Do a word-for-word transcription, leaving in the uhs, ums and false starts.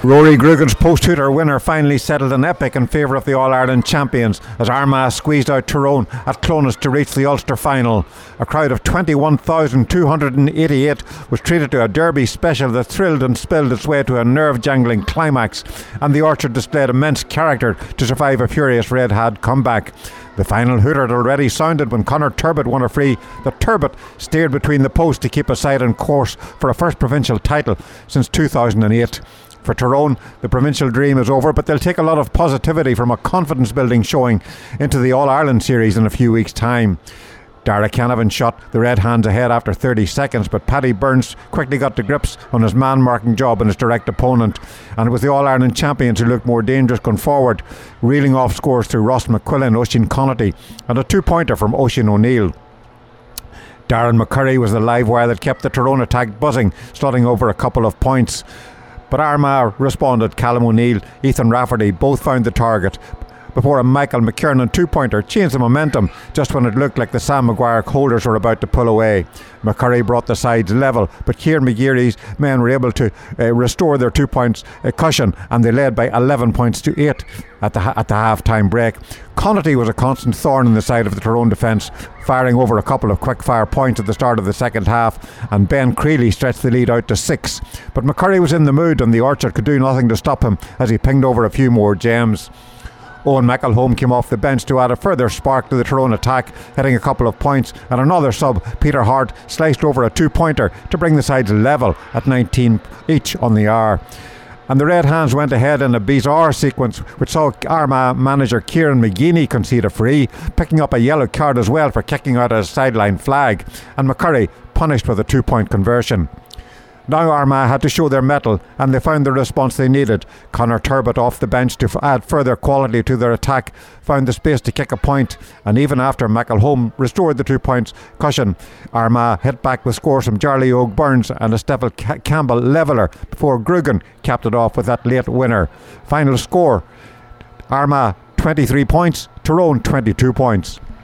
Rory Grugan's post-hooter winner finally settled an epic in favour of the All-Ireland champions as Armagh squeezed out Tyrone at Clonus to reach the Ulster final. A crowd of twenty-one thousand two hundred eighty-eight was treated to a derby special that thrilled and spilled its way to a nerve-jangling climax, and the Orchard displayed immense character to survive a furious red-hat comeback. The final hooter had already sounded when Conor Turbot won a free that Turbot steered between the posts to keep a side on course for a first provincial title since two thousand eight. For Tyrone, the provincial dream is over, but they'll take a lot of positivity from a confidence-building showing into the All-Ireland series in a few weeks' time. Dara Canavan shot the Red Hands ahead after thirty seconds, but Paddy Burns quickly got to grips on his man-marking job and his direct opponent, and it was the All-Ireland champions who looked more dangerous going forward, reeling off scores through Ross McQuillan, Oisín Connaughty and a two-pointer from Oisín O'Neill. Darren McCurry was the live wire that kept the Tyrone attack buzzing, slotting over a couple of points. But Armagh responded. Callum O'Neill, Ethan Rafferty both found the target before a Michael McKiernan two-pointer changed the momentum just when it looked like the Sam Maguire holders were about to pull away. McCurry brought the sides level, but Kieran McGeary's men were able to uh, restore their two points uh, cushion, and they led by eleven points to eight at the, ha- at the half-time break. Connaughty was a constant thorn in the side of the Tyrone defence, firing over a couple of quick-fire points at the start of the second half, and Ben Creeley stretched the lead out to six. But McCurry was in the mood, and the Orchard could do nothing to stop him as he pinged over a few more gems. Owen McElhone came off the bench to add a further spark to the Tyrone attack, hitting a couple of points, and another sub, Peter Hart, sliced over a two-pointer to bring the sides level at nineteen each on the hour. And the Red Hands went ahead in a bizarre sequence which saw Armagh manager Kieran McGeaney concede a free, picking up a yellow card as well for kicking out a sideline flag, and McCurry punished with a two-point conversion. Now Armagh had to show their mettle, and they found the response they needed. Conor Turbot off the bench to f- add further quality to their attack found the space to kick a point, and even after McElhone restored the two points cushion, Armagh hit back with scores from Jarly Og Burns and a Steffel C- Campbell leveller before Grugan capped it off with that late winner. Final score, Armagh twenty-three points, Tyrone twenty-two points.